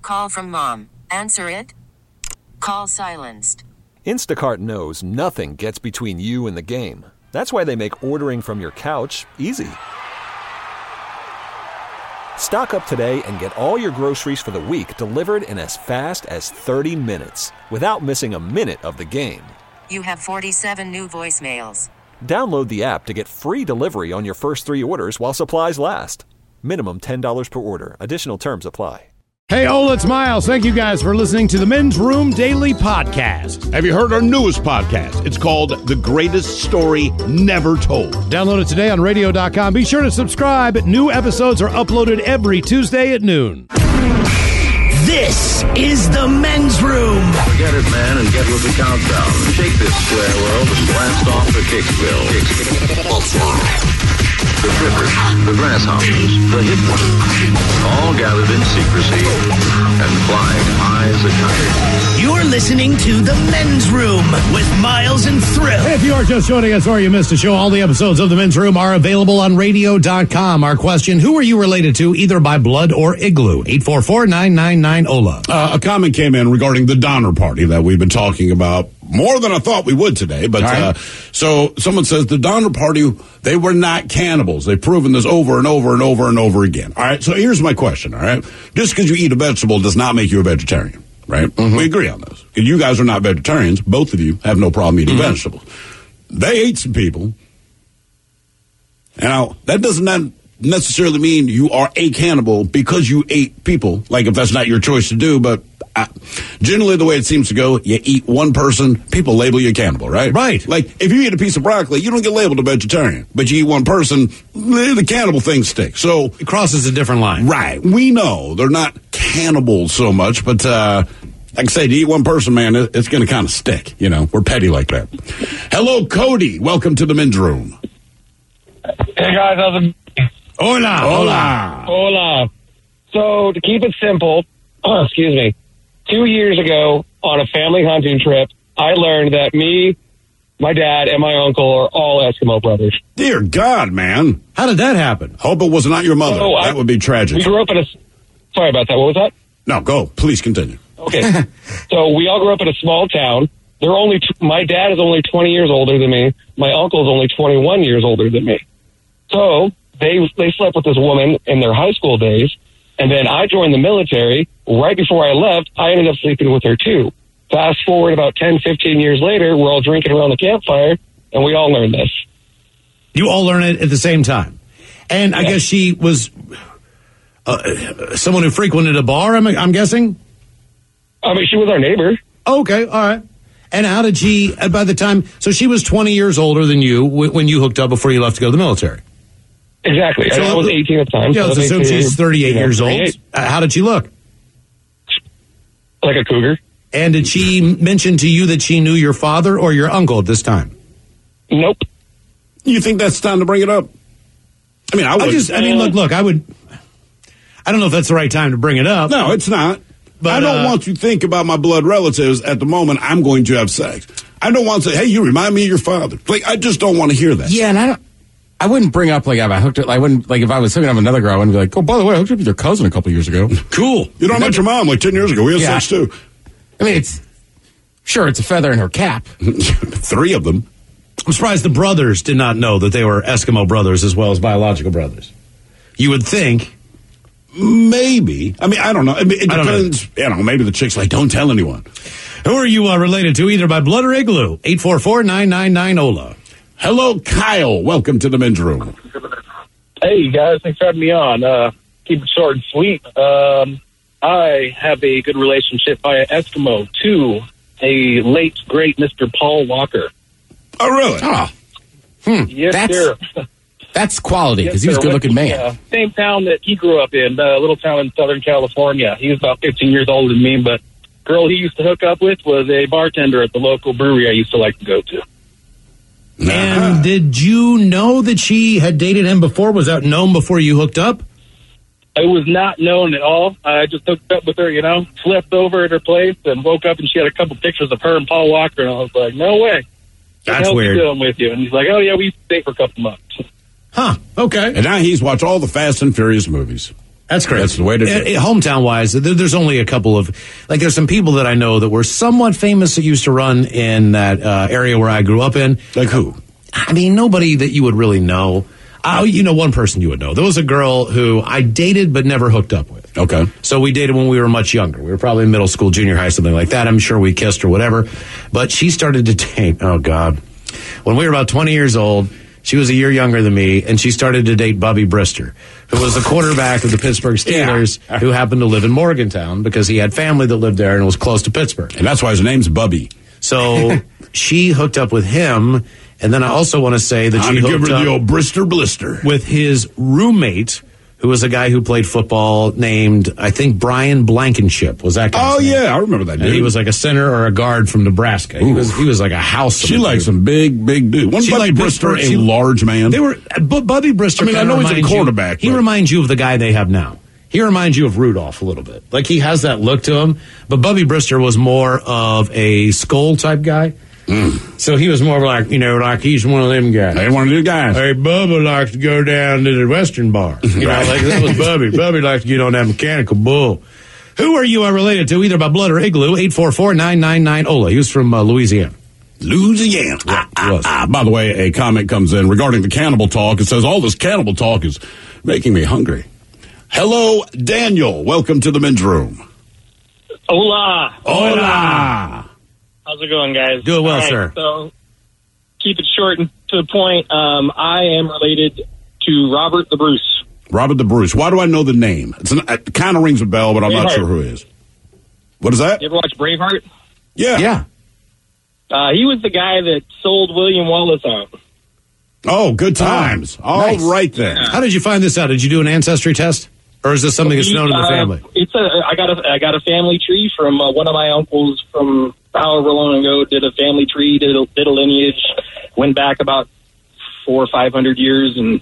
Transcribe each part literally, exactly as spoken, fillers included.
call from mom. Answer it. Call silenced. Instacart knows nothing gets between you and the game. That's why they make ordering from your couch easy. Stock up today and get all your groceries for the week delivered in as fast as thirty minutes without missing a minute of the game. You have forty-seven new voicemails. Download the app to get free delivery on your first three orders while supplies last. Minimum ten dollars per order. Additional terms apply. Hey, Ola, it's Miles. Thank you guys for listening to the Men's Room Daily Podcast. Have you heard our newest podcast? It's called The Greatest Story Never Told. Download it today on radio dot com. Be sure to subscribe. New episodes are uploaded every Tuesday at noon. This is the Men's Room. Get it, man, and get with the countdown. Shake this square world and blast off the Kicksville. The Trippers, the Grasshoppers, the Hit Ones, all gathered in secrecy and flying high as a kite. You're listening to the Men's Room with Miles and Thrill. If you are just joining us or you missed a show, all the episodes of the Men's Room are available on radio dot com. Our question, who are you related to, either by blood or igloo? eight four four, nine nine nine, O L A. Uh, a comment came in regarding the Donner Party that we've been talking about more than I thought we would today. But right. uh, so someone says the Donner Party, they were not cannibals. They've proven this over and over and over and over again. All right. So here's my question. All right. Just because you eat a vegetable does not make you a vegetarian. Right. Mm-hmm. We agree on this. You guys are not vegetarians. Both of you have no problem eating mm-hmm. vegetables. They ate some people. Now, that does not necessarily mean you are a cannibal because you ate people. Like if that's not your choice to do, but Uh, generally, the way it seems to go, you eat one person, people label you a cannibal, right? Right. Like, if you eat a piece of broccoli, you don't get labeled a vegetarian. But you eat one person, the cannibal thing sticks. So it crosses a different line. Right. We know they're not cannibals so much, but uh, like I say, to eat one person, man, it, it's going to kind of stick. You know, we're petty like that. Hello, Cody. Welcome to the Men's Room. Hey, guys. How's it? Hola. Hola. Hola. So, to keep it simple, oh, excuse me. Two years ago, on a family hunting trip, I learned that me, my dad, and my uncle are all Eskimo brothers. Dear God, man. How did that happen? Hope it was not your mother. So that I, would be tragic. We grew up in a... Sorry about that. What was that? No, go. Please continue. Okay. So we all grew up in a small town. They're only... My dad is only twenty years older than me. My uncle is only twenty-one years older than me. So they they slept with this woman in their high school days. And then I joined the military. Right before I left, I ended up sleeping with her, too. Fast forward about ten, fifteen years later, we're all drinking around the campfire, and we all learned this. You all learned it at the same time. And I yeah. guess she was uh, someone who frequented a bar, I'm, I'm guessing? I mean, she was our neighbor. Okay, all right. And how did she, by the time, so she was twenty years older than you when you hooked up before you left to go to the military? Exactly. So I was eighteen at the time. Yeah, so let's assume she's thirty-eight yeah, years old. Uh, how did she look? Like a cougar. And did she mention to you that she knew your father or your uncle at this time? Nope. You think that's time to bring it up? I mean, I would. I just, I mean, look, look, I would, I don't know if that's the right time to bring it up. No, it's not. But I don't uh, want you to think about my blood relatives at the moment I'm going to have sex. I don't want to say, hey, you remind me of your father. Like, I just don't want to hear that. Yeah, and I don't. I wouldn't bring up, like, if I hooked it, I wouldn't, like, if I was hooking up with another girl, I wouldn't be like, oh, by the way, I hooked up with your cousin a couple years ago. Cool. You know, I met your mom like ten years ago. We had yeah. sex, too. I mean, it's, sure, it's a feather in her cap. Three of them. I'm surprised the brothers did not know that they were Eskimo brothers as well as biological brothers. You would think. Maybe. I mean, I don't know. I mean, it depends. I don't know. You know, maybe the chick's like, don't tell anyone. Who are you uh, related to, either by blood or igloo? eight four four, nine nine nine, O L A. Hello, Kyle. Welcome to the Men's Room. Hey, guys. Thanks for having me on. Uh, keep it short and sweet. Um, I have a good relationship via Eskimo to a late, great Mister Paul Walker. Oh, really? Oh. Hmm. Yes, that's, sir. That's quality, because yes, he was a good-looking man. The, uh, same town that he grew up in, a uh, little town in Southern California. He was about fifteen years older than me, but girl he used to hook up with was a bartender at the local brewery I used to like to go to. And did you know that she had dated him before? Was that known before you hooked up? It was not known at all. I just hooked up with her, you know, slept over at her place and woke up and she had a couple pictures of her and Paul Walker, and I was like, no way. That's weird. What doing with you? And he's like, oh, yeah, we used to date for a couple months. Huh, okay. And now he's watched all the Fast and Furious movies. That's great. That's the way to do it. Uh, hometown wise, there, there's only a couple of, like, there's some people that I know that were somewhat famous that used to run in that uh, area where I grew up in. Like who? I mean, nobody that you would really know. Uh, you know, one person you would know. There was a girl who I dated but never hooked up with. Okay. So we dated when we were much younger. We were probably in middle school, junior high, something like that. I'm sure we kissed or whatever. But she started to date, oh, God. When we were about twenty years old, she was a year younger than me, and she started to date Bubby Brister, who was the quarterback of the Pittsburgh Steelers, yeah. who happened to live in Morgantown because he had family that lived there and was close to Pittsburgh. And that's why his name's Bubby. So she hooked up with him, and then I also want to say that I'm she hooked hooked give her up the old Brister Blister with his roommate, who was a guy who played football named, I think, Brian Blankenship. Was that guy? Oh, yeah, I remember that dude. And he was like a center or a guard from Nebraska. He was he was like a house. She likes some big, big dude. Wasn't Bubby Brister a she, large man? They were, but Bubby Brister. I mean, I know he's a quarterback. You, he reminds you of the guy they have now. He reminds you of Rudolph a little bit. Like, he has that look to him. But Bubby Brister was more of a skull type guy. Mm. So he was more like, you know, like he's one of them guys. Hey, one of these guys. Hey, Bubba likes to go down to the Western Bar. You know, like that was Bubby. Bubby likes to get on that mechanical bull. Who are you related to, either by blood or igloo? eight four four, nine nine nine, O L A. He was from uh, Louisiana. Louisiana. Yeah, ah, ah, by the way, a comment comes in regarding the cannibal talk. It says, all this cannibal talk is making me hungry. Hello, Daniel. Welcome to the men's room. Hola. Hola. How's it going, guys? Doing well, right, sir. So, keep it short and to the point. Um, I am related to Robert the Bruce. Robert the Bruce. Why do I know the name? It's an, it kind of rings a bell, but I'm Braveheart. not sure who it is. What is that? You ever watch Braveheart? Yeah. Yeah. Uh, he was the guy that sold William Wallace out. Oh, good times. Oh, All nice. right, then. Yeah. How did you find this out? Did you do an ancestry test? Or is this something that's known in the uh, family? It's a. I got a. I got a family tree from uh, one of my uncles from however long ago. Did a family tree. Did a, did a lineage. Went back about four or five hundred years, and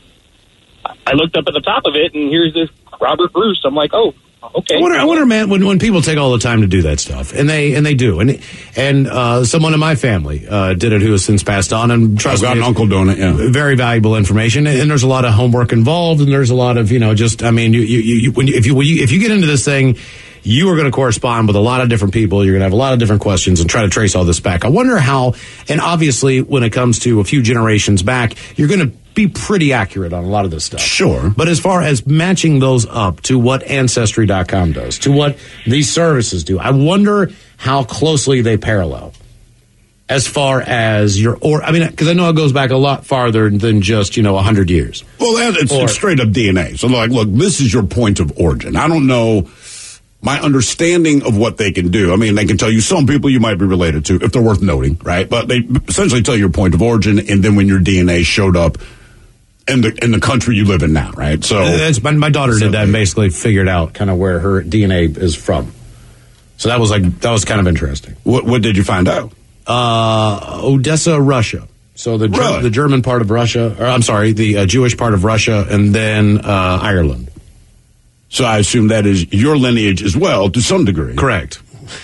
I looked up at the top of it, and here's this Robert Bruce. I'm like, oh, okay. I wonder, I wonder, man, when, when people take all the time to do that stuff, and they and they do, and and uh, someone in my family uh, did it who has since passed on, and trust I've got me, an uncle doing it. Yeah, very valuable information, and there's a lot of homework involved, and there's a lot of you know, just I mean, you you, you when you, if you when you if you get into this thing. You are going to correspond with a lot of different people. You're going to have a lot of different questions and try to trace all this back. I wonder how, and obviously when it comes to a few generations back, you're going to be pretty accurate on a lot of this stuff. Sure. But as far as matching those up to what Ancestry dot com does, to what these services do, I wonder how closely they parallel. As far as your, or, I mean, because I know it goes back a lot farther than just, you know, one hundred years. Well, it's, or, it's straight up D N A. So, like, look, this is your point of origin. I don't know my understanding of what they can do. I mean, they can tell you some people you might be related to, if they're worth noting, right? But they essentially tell you your point of origin, and then when your D N A showed up in the in the country you live in now, right? So that's, my, my daughter so, did that and basically figured out kind of where her D N A is from. So that was like that was kind of interesting. What what did you find out? Uh, Odessa, Russia. So the really? the German part of Russia, or I'm sorry, the uh, Jewish part of Russia, and then uh, Ireland. So I assume that is your lineage as well, to some degree. Correct.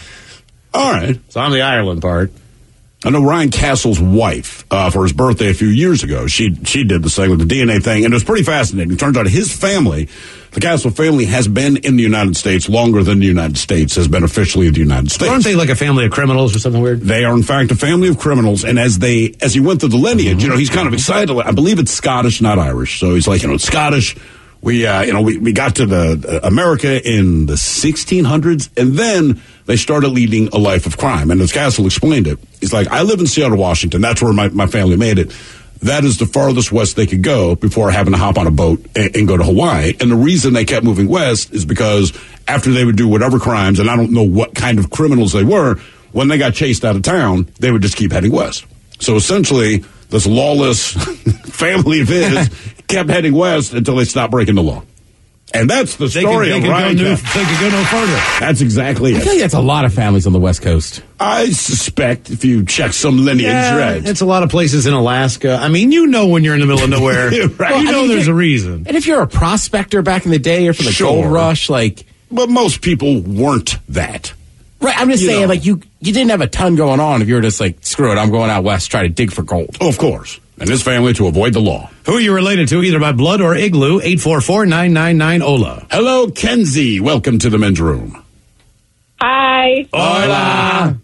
All right. So I'm the Ireland part. I know Ryan Castle's wife, uh, for his birthday a few years ago, she she did the thing with the D N A thing, and it was pretty fascinating. It turns out his family, the Castle family, has been in the United States longer than the United States has been officially the United States. Aren't they like a family of criminals or something weird? They are, in fact, a family of criminals, and as they as he went through the lineage, mm-hmm. you know, he's kind of excited. I believe it's Scottish, not Irish. So he's like, you know, it's Scottish. We, uh, you know, we, we got to the uh, America in the sixteen hundreds, and then they started leading a life of crime. And as Castle explained it, he's like, I live in Seattle, Washington. That's where my, my family made it. That is the farthest west they could go before having to hop on a boat and, and go to Hawaii. And the reason they kept moving west is because after they would do whatever crimes, and I don't know what kind of criminals they were, when they got chased out of town, they would just keep heading west. So essentially, this lawless family of his kept heading west until they stopped breaking the law. And that's the story they of can, Ryan. They can go no further. That's exactly I it. feel like that's a lot of families on the West Coast. I suspect if you check some lineage, yeah, right? It's a lot of places in Alaska. I mean, you know when you're in the middle of nowhere. right. Well, you know I mean, there's a reason. And if you're a prospector back in the day or from the Sure. gold rush, like... But most people weren't that. Right, I'm just You saying, know. like, you you didn't have a ton going on if you were just like, screw it, I'm going out west, try to dig for gold. Oh, of course. and his family to avoid the law. Who are you related to, either by blood or igloo? eight four four, nine nine nine, O L A. Hello, Kenzie. Welcome to the men's room. Hi. Hola.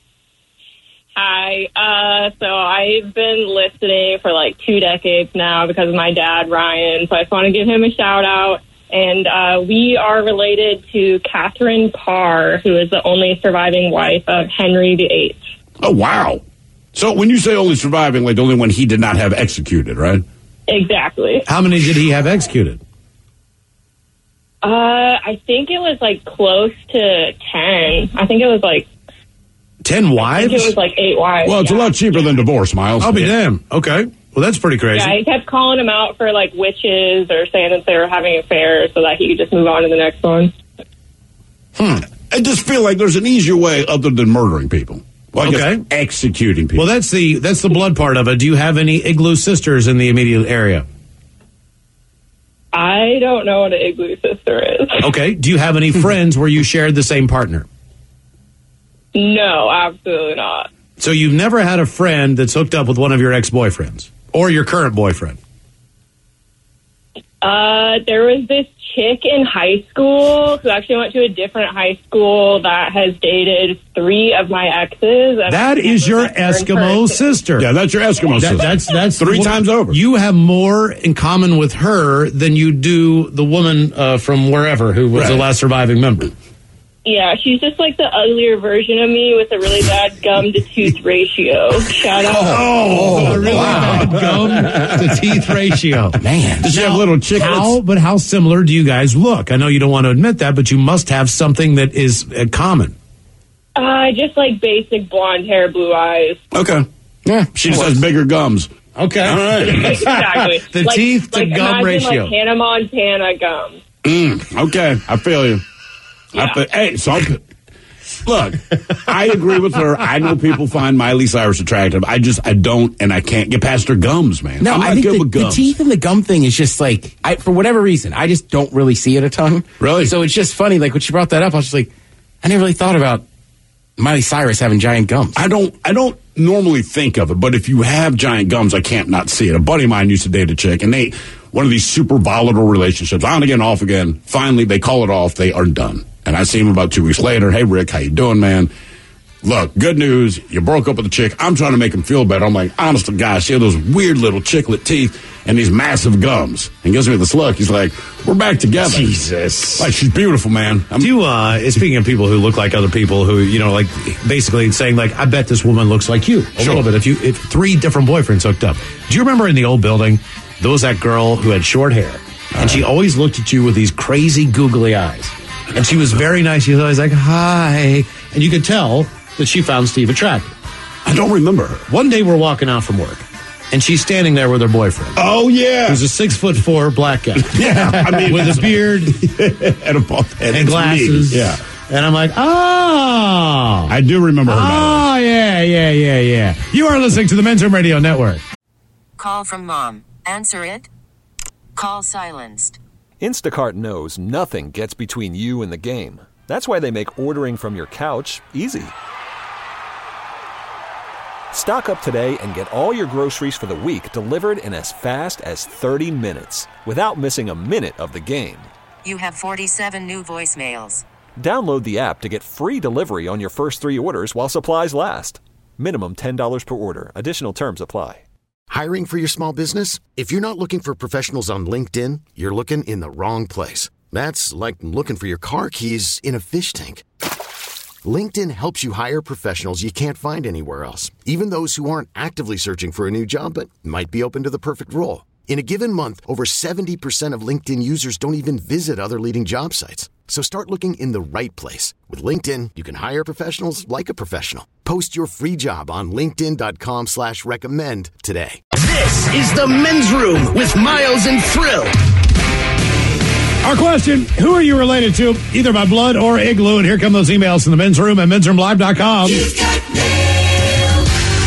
Hi. Uh, so I've been listening for like two decades now because of my dad, Ryan. So I just want to give him a shout out. And uh, we are related to Catherine Parr, who is the only surviving wife of Henry the Eighth. Oh, wow. So when you say only surviving, like the only one he did not have executed, right? Exactly. How many did he have executed? Uh, I think it was like close to ten. I think it was like ten wives? I think it was like eight wives. Well, it's yeah. a lot cheaper than divorce, Miles. I'll be damned. Okay. Well, that's pretty crazy. Yeah, he kept calling them out for like witches or saying that they were having affairs so that he could just move on to the next one. Hmm. I just feel like there's an easier way other than murdering people. Well, I Okay. guess executing people. Well, that's the that's the blood part of it. Do you have any igloo sisters in the immediate area? I don't know what an igloo sister is. Okay. Do you have any friends where you shared the same partner? No, absolutely not. So you've never had a friend that's hooked up with one of your ex-boyfriends or your current boyfriend? Uh, there was this chick in high school who actually went to a different high school that has dated three of my exes. And That is your Eskimo sister. Yeah, that's your Eskimo That- sister. That's that's Three the- times over. You have more in common with her than you do the woman uh, from wherever who was the Right. last surviving member. Yeah, she's just like the uglier version of me with a really bad gum to tooth ratio. Shout out. Oh, a really bad gum to teeth ratio. Man. Does she have little chiclets? How, but how similar do you guys look? I know you don't want to admit that, but you must have something that is uh, common. Uh, just like basic blonde hair, blue eyes. Okay. Yeah. She just has bigger gums. Okay. All right. Exactly. The like, teeth to like, gum imagine, ratio. Like Hannah Montana gums. Mm, okay, I feel you. Yeah. I feel, hey, so I'm, look, I agree with her. I know people find Miley Cyrus attractive. I just, I don't, and I can't get past her gums, man. No, I'm not I think good the, with the gums. teeth and the gum thing is just like, I, for whatever reason, I just don't really see it a ton. Really? So it's just funny. Like when she brought that up, I was just like, I never really thought about Miley Cyrus having giant gums. I don't, I don't normally think of it, but if you have giant gums, I can't not see it. A buddy of mine used to date a chick, and they, one of these super volatile relationships, on again, off again. Finally, they call it off. They are done. And I see him about two weeks later. Hey, Rick, how you doing, man? Look, good news. You broke up with the chick. I'm trying to make him feel better. I'm like, honest to God, she had those weird little chiclet teeth and these massive gums. And gives me this look. He's like, we're back together. Jesus. Like, she's beautiful, man. I'm, Do you, uh, speaking of people who look like other people who, you know, like basically saying like, I bet this woman looks like you a Sure. little bit. If you, if three different boyfriends hooked up. Do you remember in the old building, there was that girl who had short hair and she always looked at you with these crazy googly eyes. And she was very nice. She was always like, hi. And you could tell that she found Steve attractive. I don't remember her. One day we're walking out from work and she's standing there with her boyfriend. Oh, yeah. Who's a six foot four black guy. Yeah. I mean, with a beard and a bald head. and It's glasses. me. Yeah. And I'm like, oh. I do remember her now. Oh, yeah, yeah, yeah, yeah. You are listening to the Men's Room Radio Network. Call from mom. Answer it. Call silenced. Instacart knows nothing gets between you and the game. That's why they make ordering from your couch easy. Stock up today and get all your groceries for the week delivered in as fast as thirty minutes without missing a minute of the game. You have forty-seven new voicemails. Download the app to get free delivery on your first three orders while supplies last. Minimum ten dollars per order. Additional terms apply. Hiring for your small business? If you're not looking for professionals on LinkedIn, you're looking in the wrong place. That's like looking for your car keys in a fish tank. LinkedIn helps you hire professionals you can't find anywhere else, even those who aren't actively searching for a new job but might be open to the perfect role. In a given month, over seventy percent of LinkedIn users don't even visit other leading job sites. So start looking in the right place. With LinkedIn, you can hire professionals like a professional. Post your free job on linkedin.com slash recommend today. This is the Men's Room with Miles and Thrill. Our question, who are you related to, either by blood or igloo? And here come those emails from the Men's Room at men's room live dot com. You've got mail.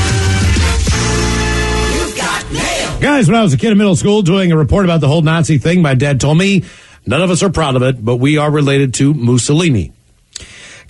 You've got mail. Guys, when I was a kid in middle school doing a report about the whole Nazi thing, my dad told me none of us are proud of it, but we are related to Mussolini.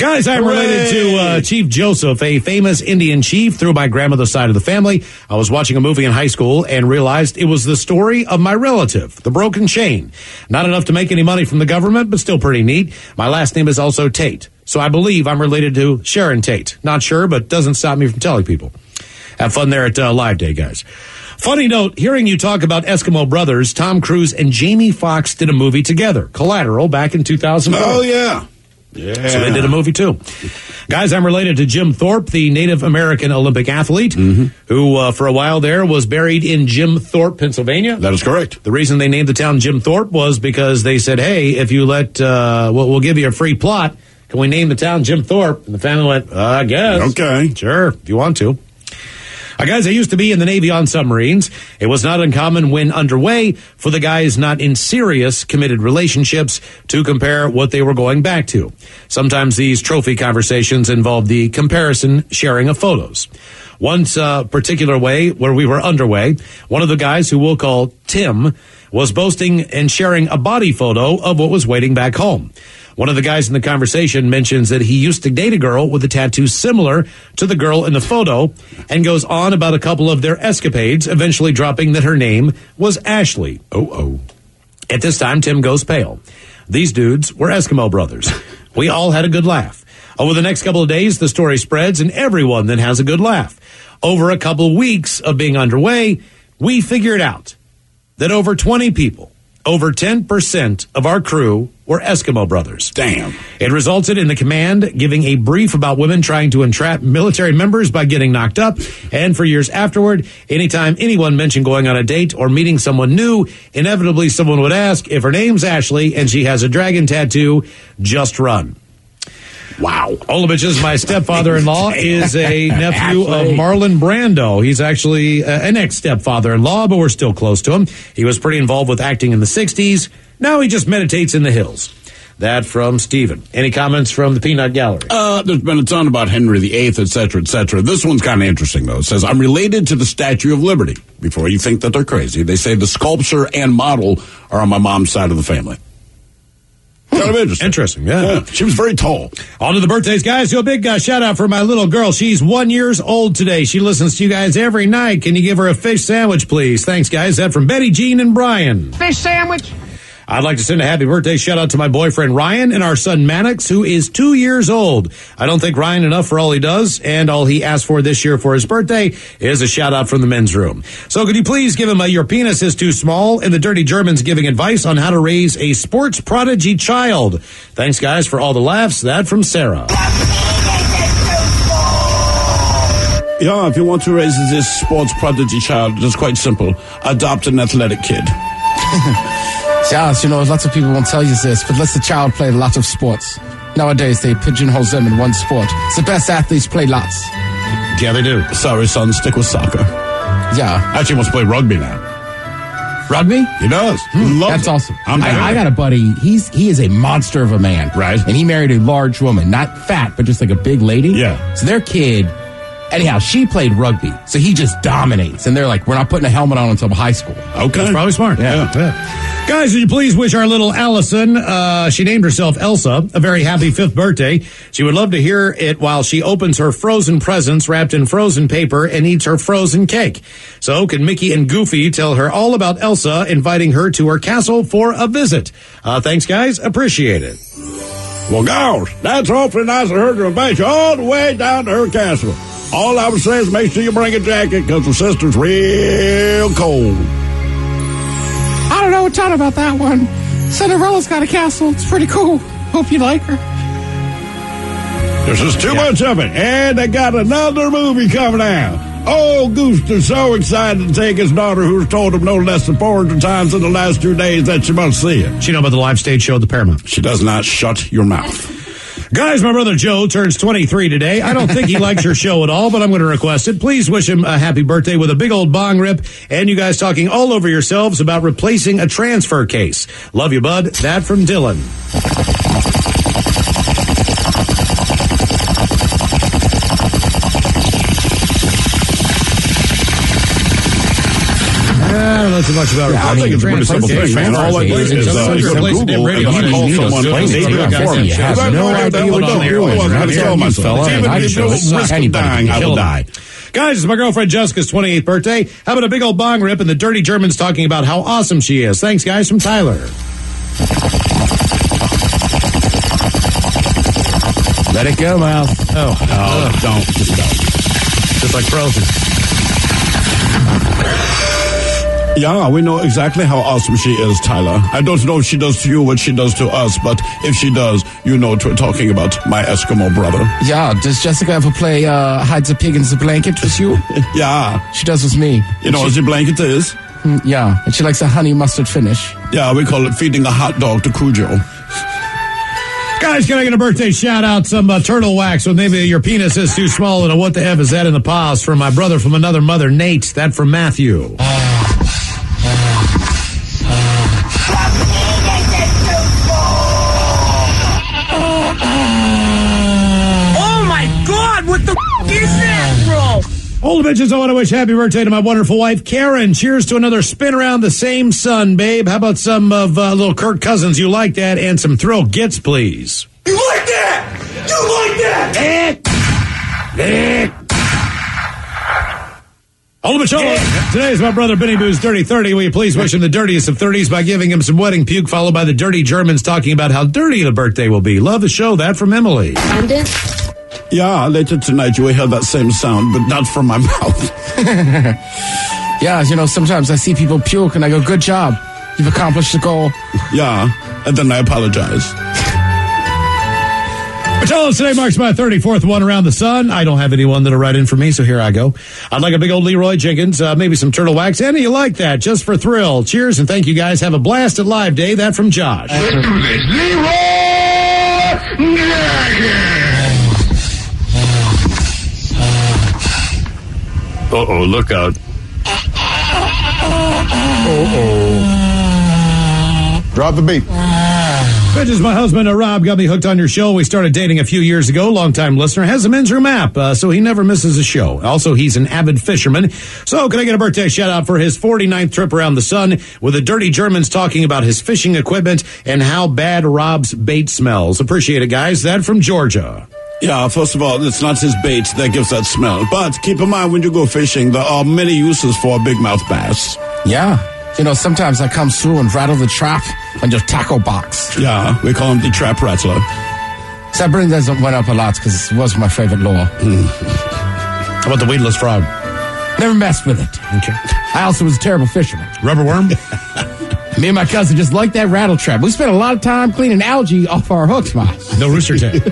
Guys, I'm Hooray! related to uh, Chief Joseph, a famous Indian chief through my grandmother's side of the family. I was watching a movie in high school and realized it was the story of my relative, the broken chain. Not enough to make any money from the government, but still pretty neat. My last name is also Tate, so I believe I'm related to Sharon Tate. Not sure, but doesn't stop me from telling people. Have fun there at uh, Live Day, guys. Funny note, hearing you talk about Eskimo Brothers, Tom Cruise and Jamie Foxx did a movie together, Collateral, back in two thousand four. Oh, yeah. Yeah. So they did a movie, too. Guys, I'm related to Jim Thorpe, the Native American Olympic athlete, mm-hmm. who uh, for a while there was buried in Jim Thorpe, Pennsylvania. That is correct. The reason they named the town Jim Thorpe was because they said, hey, if you let, uh, we'll, we'll give you a free plot. Can we name the town Jim Thorpe? And the family went, uh, I guess. Okay. Sure, if you want to. Uh, guys, I used to be in the Navy on submarines. It was not uncommon when underway for the guys not in serious committed relationships to compare what they were going back to. Sometimes these trophy conversations involved the comparison sharing of photos. Once uh, particular way where we were underway, one of the guys who we'll call Tim was boasting and sharing a body photo of what was waiting back home. One of the guys in the conversation mentions that he used to date a girl with a tattoo similar to the girl in the photo and goes on about a couple of their escapades, eventually dropping that her name was Ashley. Oh, oh. At this time, Tim goes pale. These dudes were Eskimo brothers. We all had a good laugh. Over the next couple of days, the story spreads and everyone then has a good laugh. Over a couple of weeks of being underway, we figured out that over twenty people, over ten percent of our crew were Eskimo brothers. Damn. It resulted in the command giving a brief about women trying to entrap military members by getting knocked up. And for years afterward, anytime anyone mentioned going on a date or meeting someone new, inevitably someone would ask, if her name's Ashley and she has a dragon tattoo, just run. Wow. Olavich's, my stepfather-in-law, is a nephew of Marlon Brando. He's actually uh, an ex-stepfather-in-law, but we're still close to him. He was pretty involved with acting in the sixties. Now he just meditates in the hills. That from Stephen. Any comments from the Peanut Gallery? Uh, there's been a ton about Henry the Eighth, et cetera, et cetera. This one's kind of interesting, though. It says, I'm related to the Statue of Liberty. Before you think that they're crazy, they say the sculpture and model are on my mom's side of the family. Kind of interesting. Interesting, yeah. yeah. She was very tall. On to the birthdays, guys. Do a big uh, shout out for my little girl. She's one years old today. She listens to you guys every night. Can you give her a fish sandwich, please? Thanks, guys. That from Betty, Jean, and Brian. Fish sandwich? I'd like to send a happy birthday shout out to my boyfriend Ryan and our son Mannix, who is two years old. I don't think Ryan enough for all he does, and all he asked for this year for his birthday is a shout out from the men's room. So could you please give him a your penis is too small and the Dirty Germans giving advice on how to raise a sports prodigy child. Thanks, guys, for all the laughs. That from Sarah. Yeah, if you want to raise this sports prodigy child, it's quite simple. Adopt an athletic kid. Yes, you know, lots of people won't tell you this, but let the child play lots of sports. Nowadays, they pigeonhole them in one sport. It's the best athletes play lots. Yeah, they do. Sorry, son, stick with soccer. Yeah. Actually wants to play rugby now. Rugby? He does. He Hmm, loves that's it. awesome. I'm I, I got a buddy. He's he is a monster of a man. Right. And he married a large woman. Not fat, but just like a big lady. Yeah. So their kid, anyhow, she played rugby. So he just dominates. And they're like, we're not putting a helmet on until high school. Okay. That's probably smart. Yeah. yeah. Guys, would you please wish our little Allison, uh, she named herself Elsa, a very happy fifth birthday. She would love to hear it while she opens her frozen presents wrapped in frozen paper and eats her frozen cake. So can Mickey and Goofy tell her all about Elsa inviting her to her castle for a visit? Uh, thanks, guys. Appreciate it. Well, gosh, that's awfully nice of her to invite you all the way down to her castle. All I would say is make sure you bring a jacket because her sister's real cold. I don't know a ton about that one. Cinderella's got a castle. It's pretty cool. Hope you like her. There's just too yeah. much of it. And they got another movie coming out. Oh, Goose is so excited to take his daughter, who's told him no less than four hundred times in the last two days that she must see it. She know about the live stage show at the Paramount. She does not shut your mouth. Guys, my brother Joe turns twenty-three today. I don't think he likes your show at all, but I'm going to request it. Please wish him a happy birthday with a big old bong rip and you guys talking all over yourselves about replacing a transfer case. Love you, bud. That from Dylan. Uh, let's too much about Yeah, I think it's a pretty simple thing, man. All I do is uh, you go to Google and you call someone. You have no idea what you're doing. I had to tell myself. There's no risk of dying. I will die. Guys, it's my girlfriend Jessica's twenty-eighth birthday. How about a big old bong rip and the Dirty Germans talking about how awesome she is? Thanks, guys, from Tyler. Let it go, Miles. Oh, oh don't. Just don't. Just like Frozen. Yeah, we know exactly how awesome she is, Tyler. I don't know if she does to you what she does to us, but if she does, you know what we're talking about, my Eskimo brother. Yeah, does Jessica ever play uh, Hides a Pig in the Blanket with you? Yeah. She does with me. You know she, what the blanket is? Yeah, and she likes a honey mustard finish. Yeah, we call it feeding a hot dog to Cujo. Guys, can I get a birthday shout out? Some uh, turtle wax. So maybe your penis is too small and a what the F is that in the pause from my brother from another mother, Nate. That from Matthew. Oh my God! What the f- is that, bro? All the bitches, I want to wish happy birthday to my wonderful wife, Karen. Cheers to another spin around the same sun, babe. How about some of uh, little Kirk Cousins? You like that? And some thrill gets, please. You like that? You like that? All the bitches. Today is my brother Benny Boo's Dirty thirty. Will you please wish him the dirtiest of thirties by giving him some wedding puke, followed by the Dirty Germans talking about how dirty the birthday will be. Love the show. That from Emily. Yeah, later tonight you will hear that same sound, but not from my mouth. Yeah, you know, sometimes I see people puke and I go, good job. You've accomplished the goal. Yeah, and then I apologize. Marcellus, today marks my thirty-fourth one around the sun. I don't have anyone that'll write in for me, so here I go. I'd like a big old Leroy Jenkins, uh, maybe some turtle wax. Any you like that, just for thrill. Cheers, and thank you guys. Have a blasted live day. That from Josh. Uh-oh, look out. Uh-oh. Drop the beat. Bitches, my husband uh, Rob got me hooked on your show. We started dating a few years ago. Longtime listener. Has a men's room app, uh, so he never misses a show. Also, he's an avid fisherman. So can I get a birthday shout out for his forty-ninth trip around the sun with the Dirty Germans talking about his fishing equipment and how bad Rob's bait smells. Appreciate it, guys. That from Georgia. Yeah, first of all, it's not his bait that gives that smell. But keep in mind, when you go fishing, there are many uses for a big mouth bass. Yeah. You know, sometimes I come through and rattle the trap on your tackle box. Yeah, we call him the trap rattler. So that brings that went up a lot because it was my favorite lure. Mm. How about the weedless frog? Never messed with it. Okay. I also was a terrible fisherman. Rubber worm? Me and my cousin just like that rattle trap. We spent a lot of time cleaning algae off our hooks, Miles. No rooster tail.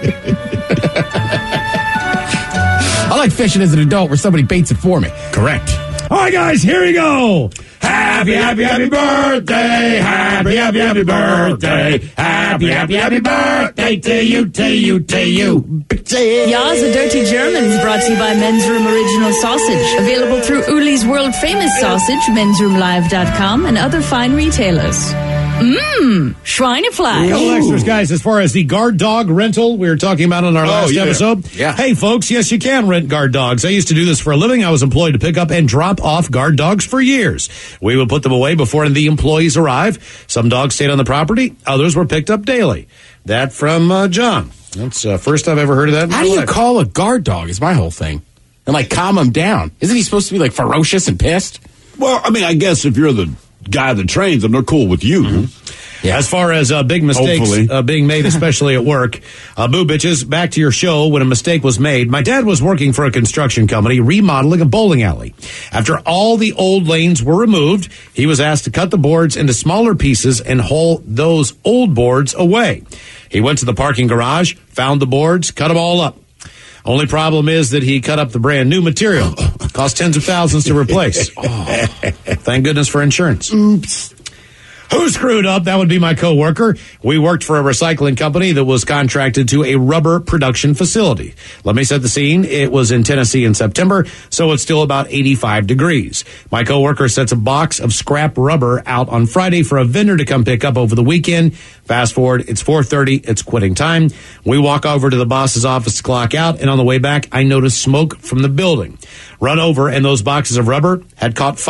I like fishing as an adult where somebody baits it for me. Correct. All right, guys, here we go. Happy, happy, happy birthday. Happy, happy, happy birthday. Happy, happy, happy birthday to you, to you, to you. Ya's the Dirty Germans, brought to you by Men's Room Original Sausage. Available through Uli's World Famous Sausage, mens room live dot com, and other fine retailers. Mmm, Schweinefleisch. A couple extras, guys, as far as the guard dog rental we were talking about on our Oh, last yeah. episode. Yeah. Hey, folks, yes, you can rent guard dogs. I used to do this for a living. I was employed to pick up and drop off guard dogs for years. We would put them away before the employees arrive. Some dogs stayed on the property. Others were picked up daily. That from uh, John. That's uh, first I've ever heard of that in How my do you life. call a guard dog is my whole thing. And like calm him down. Isn't he supposed to be like ferocious and pissed? Well, I mean, I guess if you're the guy that trains them, they're cool with you. Mm-hmm. Yeah. As far as uh, big mistakes uh, being made, especially at work, uh, boo bitches, back to your show when a mistake was made. My dad was working for a construction company remodeling a bowling alley. After all the old lanes were removed, he was asked to cut the boards into smaller pieces and haul those old boards away. He went to the parking garage, found the boards, cut them all up. Only problem is that he cut up the brand new material. Cost tens of thousands to replace. Oh, thank goodness for insurance. Oops. Who screwed up? That would be my coworker. We worked for a recycling company that was contracted to a rubber production facility. Let me set the scene. It was in Tennessee in September, so it's still about eighty-five degrees. My coworker sets a box of scrap rubber out on Friday for a vendor to come pick up over the weekend. Fast forward, it's four thirty, it's quitting time. We walk over to the boss's office to clock out, and on the way back, I notice smoke from the building. Run over, and those boxes of rubber had caught fire.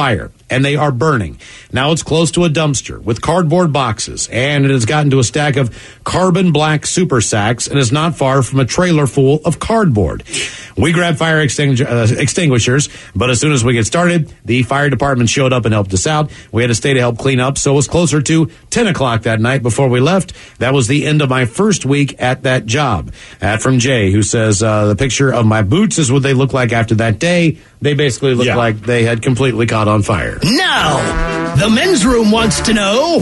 and they are burning. Now it's close to a dumpster with cardboard boxes, and it has gotten to a stack of carbon black super sacks and is not far from a trailer full of cardboard. We grabbed fire extingu- uh, extinguishers, but as soon as we get started, the fire department showed up and helped us out. We had to stay to help clean up, so it was closer to ten o'clock that night before we left. That was the end of my first week at that job. That from Jay, who says, uh, the picture of my boots is what they look like after that day. They basically look Yeah. like they had completely caught on fire. Now, the men's room wants to know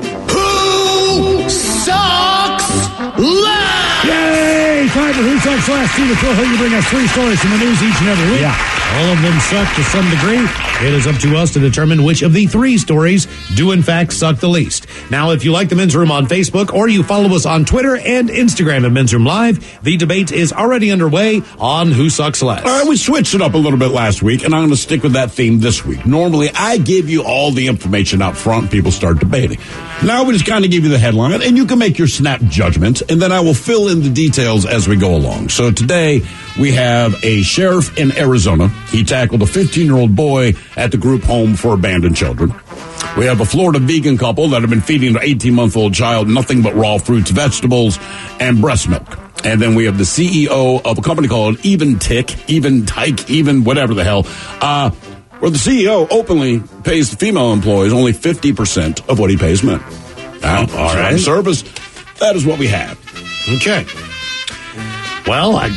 who sucks last? Yay! Time for Who Sucks Last. Steve McCullough, you bring us three stories from the news each and every week. Yeah. All of them suck to some degree. It is up to us to determine which of the three stories do in fact suck the least. Now, if you like the Men's Room on Facebook or you follow us on Twitter and Instagram at Men's Room Live, the debate is already underway on Who Sucks Less. All right, we switched it up a little bit last week, and I'm going to stick with that theme this week. Normally, I give you all the information up front, people start debating. Now we just kind of give you the headline, and you can make your snap judgment, and then I will fill in the details as we go along. So today, we have a sheriff in Arizona. He tackled a fifteen-year-old boy at the group home for abandoned children. We have a Florida vegan couple that have been feeding their eighteen-month-old child nothing but raw fruits, vegetables, and breast milk. And then we have the C E O of a company called Even Tick, Even Tyke, Even whatever the hell, uh, where the C E O openly pays the female employees only fifty percent of what he pays men. Now, all right. Service, that is what we have. Okay. Well, I,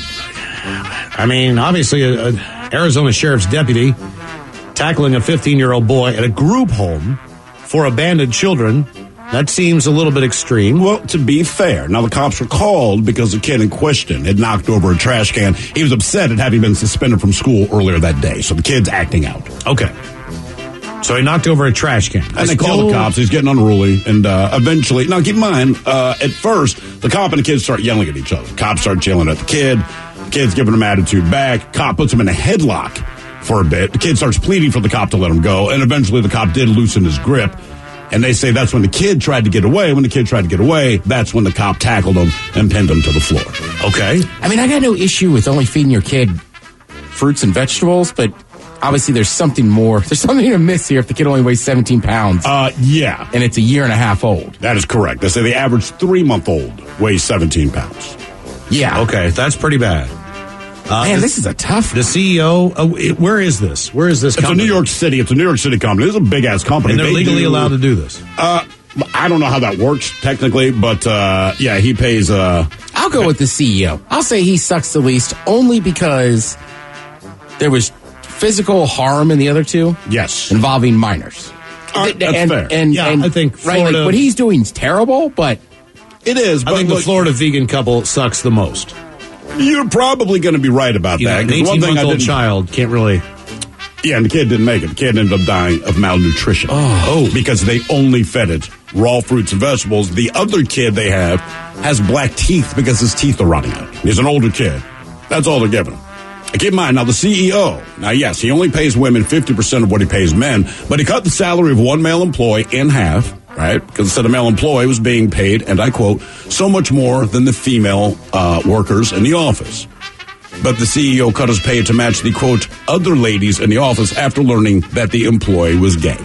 I mean, obviously, a, a Arizona sheriff's deputy tackling a fifteen-year-old boy at a group home for abandoned children. That seems a little bit extreme. Well, to be fair, now the cops were called because the kid in question had knocked over a trash can. He was upset at having been suspended from school earlier that day, so the kid's acting out. Okay. So he knocked over a trash can. And they called the cops. He's getting unruly. And uh, eventually, now keep in mind, uh, at first, the cop and the kid start yelling at each other. Cops start yelling at the kid. The kid's giving him attitude back. Cop puts him in a headlock for a bit. The kid starts pleading for the cop to let him go. And eventually, the cop did loosen his grip. And they say that's when the kid tried to get away. When the kid tried to get away, that's when the cop tackled him and pinned him to the floor. Okay. I mean, I got no issue with only feeding your kid fruits and vegetables, but obviously there's something more. There's something to miss here if the kid only weighs seventeen pounds. Uh, yeah. And it's a year and a half old. That is correct. They say the average three-month-old weighs seventeen pounds. Yeah. Okay, that's pretty bad. Uh, Man, this is a tough. The C E O, uh, it, where is this? Where is this It's company? a New York City. It's a New York City company. This is a big-ass company. And they're They legally do- allowed to do this? Uh, I don't know how that works technically, but uh, yeah, he pays. Uh, I'll go with the C E O. I'll say he sucks the least only because there was physical harm in the other two. Yes. Involving minors. Uh, that's and, fair. And, Yeah, and, I think right, Florida- like, what he's doing is terrible, but it is. I But think the look, Florida vegan couple sucks the most. you're probably going to be right about You know, that. an 'cause one thing I eighteen-month-old didn't- child can't really... Yeah, and the kid didn't make it. The kid ended up dying of malnutrition. Oh. Because they only fed it raw fruits and vegetables. The other kid they have has black teeth because his teeth are rotting out. He's an older kid. That's all they're giving him. And keep in mind, now the C E O, now yes, he only pays women fifty percent of what he pays men, but he cut the salary of one male employee in half, right? Because instead of male employee was being paid, and I quote, so much more than the female uh, workers in the office. But the C E O cut his pay to match the, quote, other ladies in the office after learning that the employee was gay.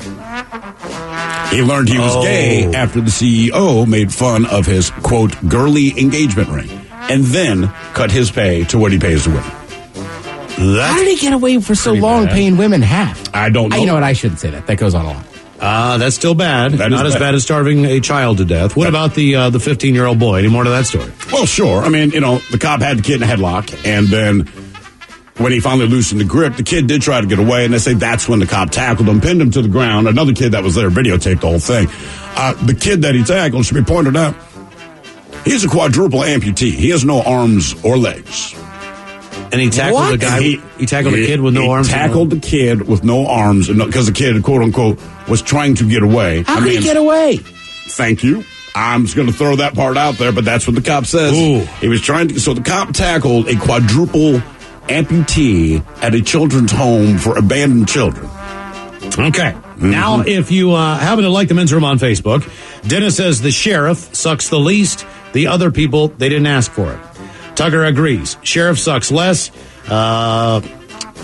He learned he was Oh. gay after the C E O made fun of his, quote, girly engagement ring, and then cut his pay to what he pays the women. how did he get away for so long bad. paying women half? I don't know. I, you know what? I shouldn't say that. That goes on a lot. Uh, that's still bad. That is Not as bad. bad as starving a child to death. What about the uh, the fifteen-year-old boy? Any more to that story? Well, sure. I mean, you know, the cop had the kid in a headlock, and then when he finally loosened the grip, the kid did try to get away, and they say that's when the cop tackled him, pinned him to the ground. Another kid that was there videotaped the whole thing. Uh, the kid that he tackled, should be pointed out, he's a quadruple amputee. He has no arms or legs. And he tackled What? a guy. He, He, tackled a kid with no he arms. tackled the kid with no arms because the kid, quote unquote, was trying to get away. How I could mean, he get away? Thank you. I'm just going to throw that part out there, but that's what the cop says. Ooh. He was trying to. So the cop tackled a quadruple amputee at a children's home for abandoned children. Okay. Now, if you uh, happen to like the Men's Room on Facebook, Dennis says the sheriff sucks the least. The other people, they didn't ask for it. Tucker agrees. Sheriff sucks less. Uh,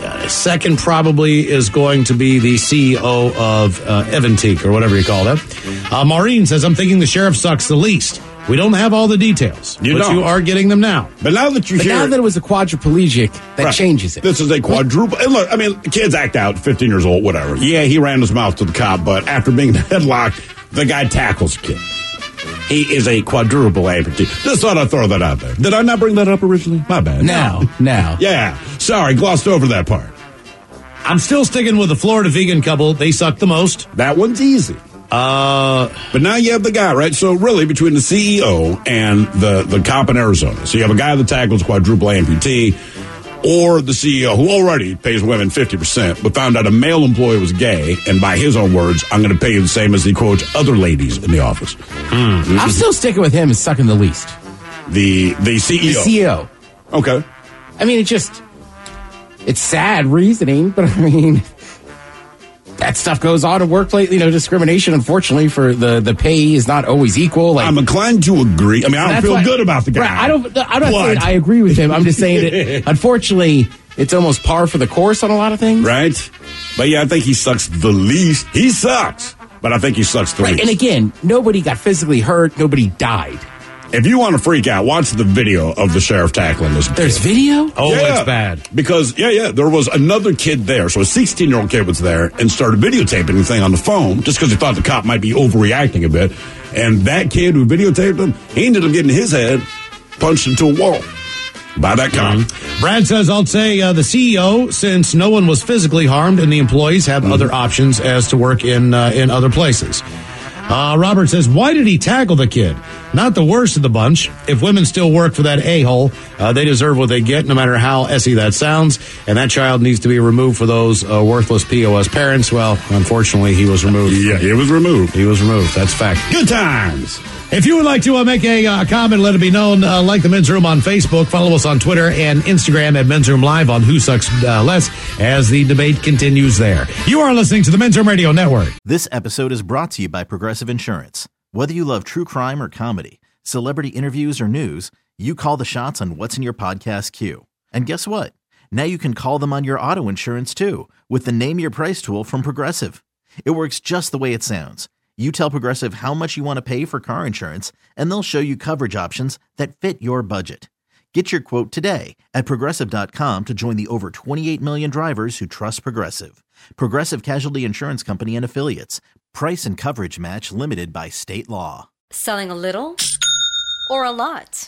Uh, second probably is going to be the C E O of uh, Eventique, or whatever you call that. Uh, Maureen says, I'm thinking the sheriff sucks the least. We don't have all the details, you but don't. you are getting them now. But now that you but hear... now that it was a quadriplegic, that right. changes it. This is a quadruple... And look, I mean, kids act out, fifteen years old, whatever. Yeah, he ran his mouth to the cop, but after being in the headlock, the guy tackles a kid. He is a quadruple amputee. Just thought I'd throw that out there. Did I not bring that up originally? My bad. Now, now. Yeah, sorry, glossed over that part. I'm still sticking with the Florida vegan couple. They suck the most. That one's easy. Uh, but now you have the guy, right? So really, between the C E O and the, the cop in Arizona, so you have a guy that tackles quadruple amputee, or the C E O who already pays women fifty percent, but found out a male employee was gay, and by his own words, I'm going to pay you the same as he quotes other ladies in the office. Mm. I'm still sticking with him as sucking the least. The the C E O. The C E O. Okay. I mean, it just, it's sad reasoning, but I mean, that stuff goes on in workplace, you know, discrimination, unfortunately, for the, the pay is not always equal. Like, I'm inclined to agree. I mean, I don't feel why, good about the guy. Right, I don't, I'm not saying I agree with him. I'm just saying that, unfortunately, it's almost par for the course on a lot of things. Right. But yeah, I think he sucks the least. He sucks, but I think he sucks the right, least. And again, nobody got physically hurt. Nobody died. If you want to freak out, watch the video of the sheriff tackling this kid. There's video? Oh, yeah, it's bad. Because, yeah, yeah, there was another kid there. So a sixteen-year-old kid was there and started videotaping the thing on the phone just because he thought the cop might be overreacting a bit. And that kid who videotaped him, he ended up getting his head punched into a wall by that cop. Mm-hmm. Brad says, I'll say uh, the C E O, since no one was physically harmed and the employees have mm-hmm. other options as to work in uh, in other places. Uh, Robert says, why did he tackle the kid? Not the worst of the bunch. If women still work for that a-hole, uh, they deserve what they get, no matter how essy that sounds. And that child needs to be removed for those uh, worthless P O S parents. Well, unfortunately, he was removed. Yeah, he was removed. He was removed. That's fact. Good times. If you would like to uh, make a uh, comment, let it be known, uh, like the Men's Room on Facebook, follow us on Twitter and Instagram at Men's Room Live on Who Sucks uh, Less as the debate continues there. You are listening to the Men's Room Radio Network. This episode is brought to you by Progressive Insurance. Whether you love true crime or comedy, celebrity interviews or news, you call the shots on what's in your podcast queue. And guess what? Now you can call them on your auto insurance too with the Name Your Price tool from Progressive. It works just the way it sounds. You tell Progressive how much you want to pay for car insurance, and they'll show you coverage options that fit your budget. Get your quote today at Progressive dot com to join the over twenty-eight million drivers who trust Progressive. Progressive Casualty Insurance Company and Affiliates. Price and coverage match limited by state law. Selling a little or a lot?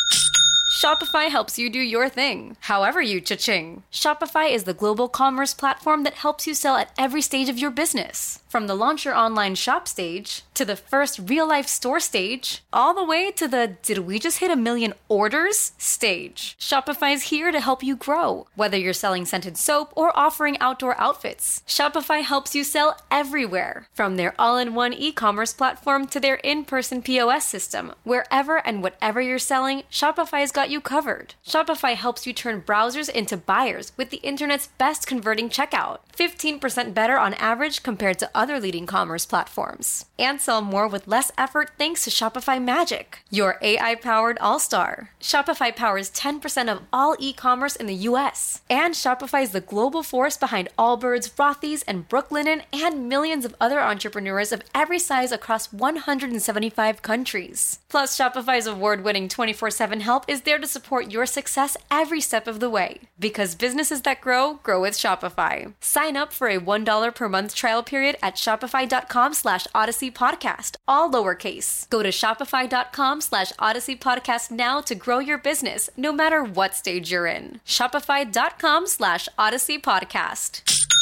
Shopify helps you do your thing, however you cha-ching. Shopify is the global commerce platform that helps you sell at every stage of your business. From the launch your online shop stage, to the first real-life store stage, all the way to the did we just hit a million orders stage. Shopify's here to help you grow. Whether you're selling scented soap or offering outdoor outfits, Shopify helps you sell everywhere. From their all-in-one e-commerce platform to their in-person P O S system. Wherever and whatever you're selling, Shopify's got you covered. Shopify helps you turn browsers into buyers with the internet's best converting checkout. fifteen percent better on average compared to other leading commerce platforms. And sell more with less effort thanks to Shopify Magic, your A I-powered all-star. Shopify powers ten percent of all e-commerce in the U S. And Shopify is the global force behind Allbirds, Rothy's, and Brooklinen, and millions of other entrepreneurs of every size across one hundred seventy-five countries. Plus, Shopify's award-winning twenty-four seven help is there to support your success every step of the way. Because businesses that grow, grow with Shopify. Sign up for a one dollar per month trial period at shopify.com slash Odyssey Podcast, all lowercase. Go to shopify.com slash Odyssey Podcast now to grow your business, no matter what stage you're in. Shopify.com slash Odyssey Podcast.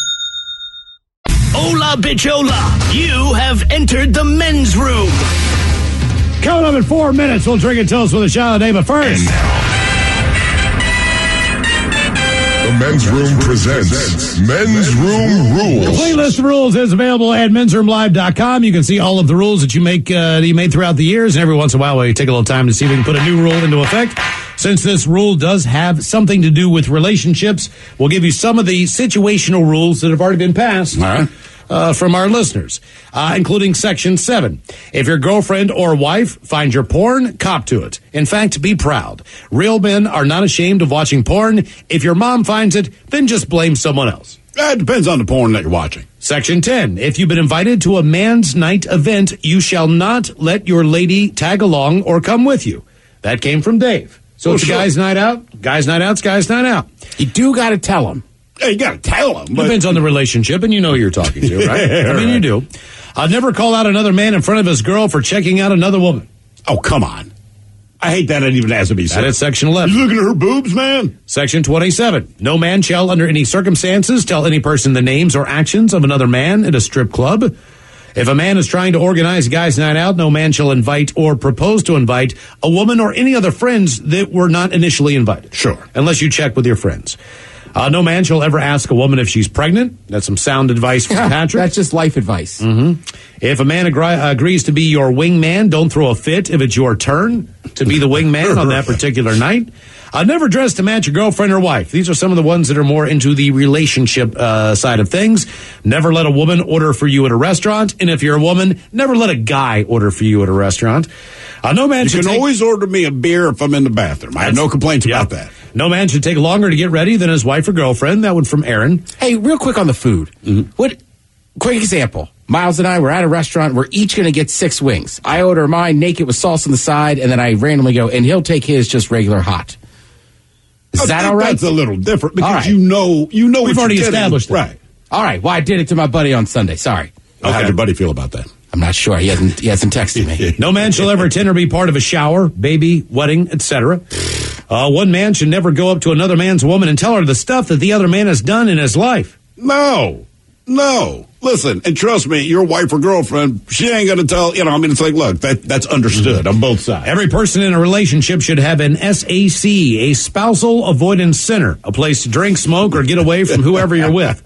Hola, bitchola! You have entered the men's room. Coming up in four minutes, we'll drink and toast with a shout of the day, but first... The Men's Room presents Men's Room Rules. The complete list of rules is available at men's room live dot com. You can see all of the rules that you make uh, that you made throughout the years, and every once in a while we take a little time to see if we can put a new rule into effect. Since this rule does have something to do with relationships, we'll give you some of the situational rules that have already been passed. All right. uh, from our listeners, uh, including Section seven. If your girlfriend or wife finds your porn, cop to it. In fact, be proud. Real men are not ashamed of watching porn. If your mom finds it, then just blame someone else. It depends on the porn that you're watching. Section ten. If you've been invited to a man's night event, you shall not let your lady tag along or come with you. That came from Dave. So Well, it's a sure. guy's night out. Guy's night out's guy's night out. You do got to tell him. Yeah, you got to tell them. But Depends on the relationship, and you know who you're talking to, right? I mean, you do. I'll never call out another man in front of his girl for checking out another woman. Oh, come on. I hate that it even has to be said. That is Section eleven. You looking at her boobs, man? Section twenty-seven. No man shall, under any circumstances, tell any person the names or actions of another man at a strip club. If a man is trying to organize a guy's night out, no man shall invite or propose to invite a woman or any other friends that were not initially invited. Sure. Unless you check with your friends. Uh, no man shall ever ask a woman if she's pregnant. That's some sound advice from Patrick. That's just life advice. Mm-hmm. If a man agri- agrees to be your wingman, don't throw a fit if it's your turn to be the wingman on that particular night. Uh, never dress to match your girlfriend or wife. These are some of the ones that are more into the relationship uh, side of things. Never let a woman order for you at a restaurant. And if you're a woman, never let a guy order for you at a restaurant. Uh, no man You should can take- always order me a beer if I'm in the bathroom. I have no complaints about that. No man should take longer to get ready than his wife or girlfriend. That one from Aaron. Hey, real quick on the food. Mm-hmm. What? Quick example. Miles and I were at a restaurant. We're each going to get six wings. I order mine naked with sauce on the side, and then I randomly go, and he'll take his just regular hot. Is I that think all right? That's a little different because All right. you know you know We've what already you're getting. established that. Right. All right. Well, I did it to my buddy on Sunday. Sorry. Well, how'd your buddy feel about that? I'm not sure. He hasn't. He hasn't texted me. No man shall ever attend or be part of a shower, baby, wedding, et cetera. Uh, one man should never go up to another man's woman and tell her the stuff that the other man has done in his life. No. No. Listen, and trust me, your wife or girlfriend, she ain't going to tell, you know, I mean, it's like, look, that that's understood on both sides. Every person in a relationship should have an S A C, a spousal avoidance center, a place to drink, smoke, or get away from whoever you're with.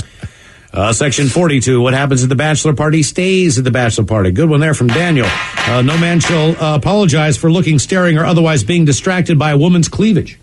Uh, section forty-two, what happens at the bachelor party stays at the bachelor party. Good one there from Daniel. Uh, no man shall uh, apologize for looking, staring, or otherwise being distracted by a woman's cleavage.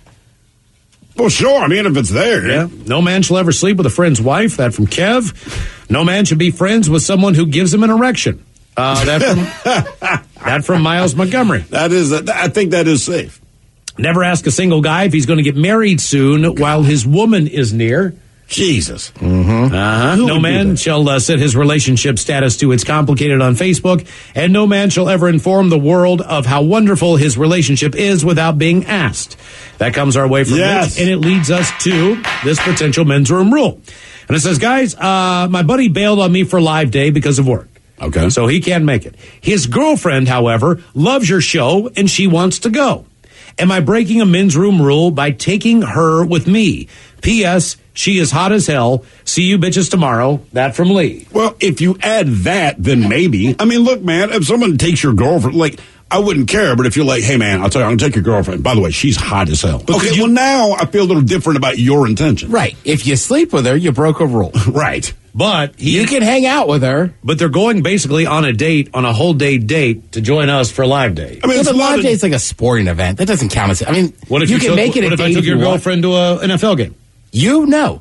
Well, sure. I mean, if it's there. Yeah. No man shall ever sleep with a friend's wife. That from Kev. No man should be friends with someone who gives him an erection. Uh, that from that from Miles Montgomery. That is, a, I think that is safe. Never ask a single guy if he's going to get married soon while his woman is near. Jesus. Mm-hmm. Uh-huh. Who No would do man that? shall uh, set his relationship status to it's complicated on Facebook, and no man shall ever inform the world of how wonderful his relationship is without being asked. That comes our way from Yes. Rich, and it leads us to this potential men's room rule. And it says, guys, uh, my buddy bailed on me for Live Day because of work. Okay. So he can't make it. His girlfriend, however, loves your show, and she wants to go. Am I breaking a men's room rule by taking her with me? P S. She is hot as hell. See you bitches tomorrow. That from Lee. Well, if you add that, then maybe. I mean, look, man, if someone takes your girlfriend, like, I wouldn't care, but if you're like, hey, man, I'll tell you, I'm going to take your girlfriend. By the way, she's hot as hell. Okay, well, now I feel a little different about your intention. Right. If you sleep with her, you broke a rule. Right. But he, You can hang out with her. but they're going basically on a date, on a whole day date to join us for Live Day. I mean, Yeah, it's but a lot live of- day is like a sporting event. That doesn't count as. I mean, What if you, you, can took, make it what a if date I took if your you want. girlfriend to a N F L game? You know.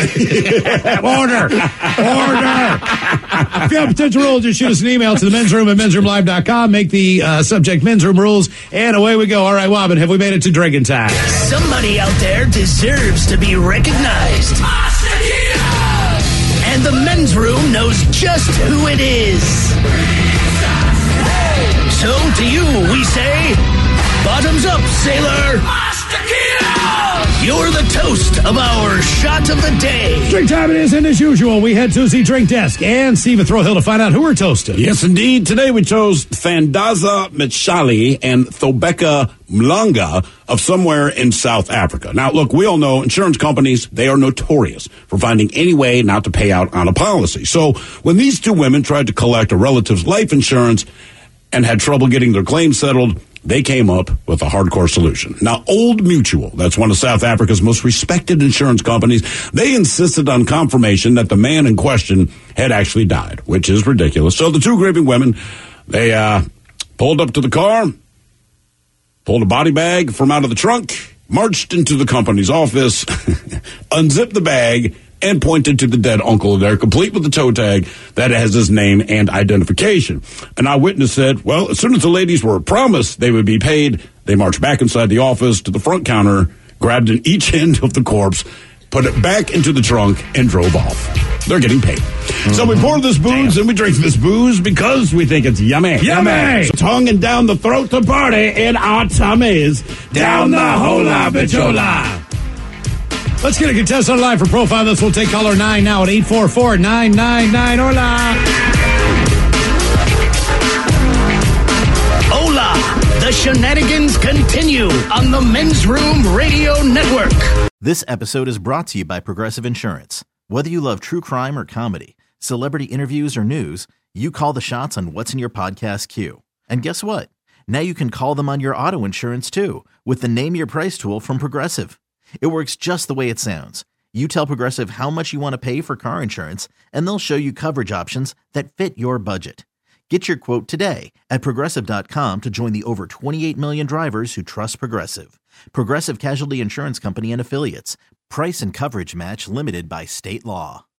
Order! Order! If you have potential rules, just shoot us an email to the men's room at men's room live dot com. Make the uh, subject men's room rules, and away we go. All right, Wobbin, have we made it to drinking time? Somebody out there deserves to be recognized. And the men's room knows just who it is. So to you, we say, bottoms up, sailor. You're the toast of our shot of the day. Drink time it is, and as usual, we head to the drink desk and Steve Throwhill to find out who we're toasting. Yes, indeed. Today we chose Fandaza Mtshali and Thobeka Mlanga of somewhere in South Africa. Now, look, we all know insurance companies, they are notorious for finding any way not to pay out on a policy. So when these two women tried to collect a relative's life insurance and had trouble getting their claim settled, they came up with a hardcore solution. Now, Old Mutual, that's one of South Africa's most respected insurance companies, they insisted on confirmation that the man in question had actually died, which is ridiculous. So the two grieving women, they uh, pulled up to the car, pulled a body bag from out of the trunk, marched into the company's office, unzipped the bag, and pointed to the dead uncle there, complete with the toe tag that has his name and identification. An eyewitness said, well, as soon as the ladies were promised they would be paid, they marched back inside the office to the front counter, grabbed an each end of the corpse, put it back into the trunk, and drove off. They're getting paid. Mm-hmm. So we pour this booze Damn. and we drink this booze because we think it's yummy. Yummy! So tongue and down the throat to party in our tummies. Down the hola bichola. Let's get a contestant live for Profile This. We'll take caller nine now at eight four four, nine nine nine. Hola! Hola! The shenanigans continue on the Men's Room Radio Network. This episode is brought to you by Progressive Insurance. Whether you love true crime or comedy, celebrity interviews or news, you call the shots on what's in your podcast queue. And guess what? Now you can call them on your auto insurance too with the Name Your Price tool from Progressive. It works just the way it sounds. You tell Progressive how much you want to pay for car insurance, and they'll show you coverage options that fit your budget. Get your quote today at Progressive dot com to join the over twenty-eight million drivers who trust Progressive. Progressive Casualty Insurance Company and Affiliates. Price and coverage match limited by state law.